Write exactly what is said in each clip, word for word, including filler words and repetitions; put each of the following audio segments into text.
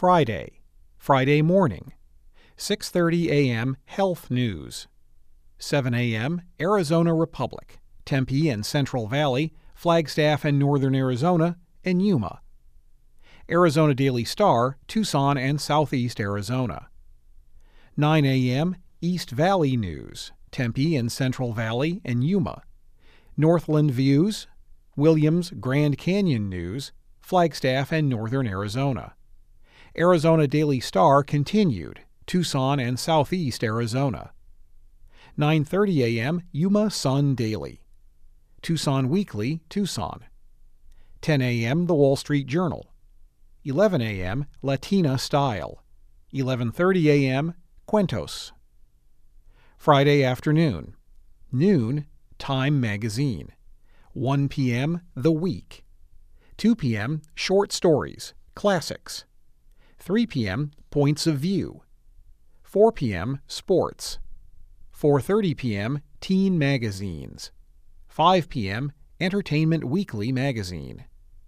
Friday, Friday morning, six thirty a m Health News. seven a m Arizona Republic, Tempe and Central Valley, Flagstaff and Northern Arizona, and Yuma. Arizona Daily Star, Tucson and Southeast Arizona. nine a m East Valley News, Tempe and Central Valley and Yuma. Northland Views, Williams Grand Canyon News, Flagstaff and Northern Arizona. Arizona Daily Star continued, Tucson and Southeast Arizona. nine thirty a m Yuma Sun Daily. Tucson Weekly, Tucson. ten a m The Wall Street Journal. eleven a m Latina Style. eleven thirty a m Cuentos. Friday afternoon. Noon, Time Magazine. one p m The Week. two p m Short Stories, Classics. three p m Points of View. four p m Sports. four thirty p m Teen Magazines. five p m Entertainment Weekly Magazine.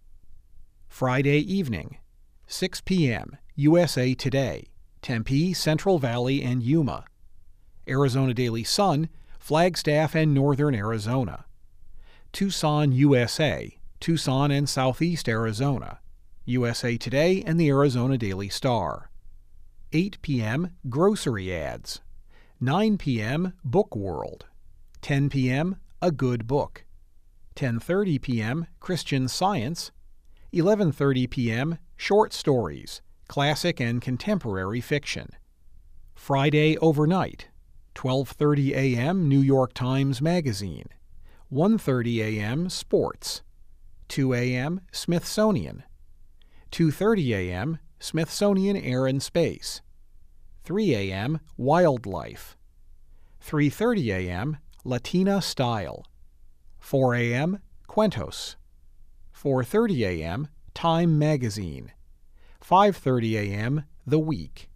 Friday evening, six p m U S A Today, Tempe, Central Valley, and Yuma. Arizona Daily Sun, Flagstaff and Northern Arizona. Tucson, U S A, Tucson and Southeast Arizona. U S A Today and the Arizona Daily Star. eight p m Grocery Ads. nine p m Book World. ten p m A Good Book. ten thirty p m Christian Science. eleven thirty p m Short Stories, Classic and Contemporary Fiction. Friday overnight, twelve thirty a m New York Times Magazine. one thirty a m Sports. two a m Smithsonian. two thirty a m Smithsonian Air and Space. three a m Wildlife. three thirty a m Latina Style. four a m Cuentos. four thirty a m Time Magazine. five thirty a m The Week.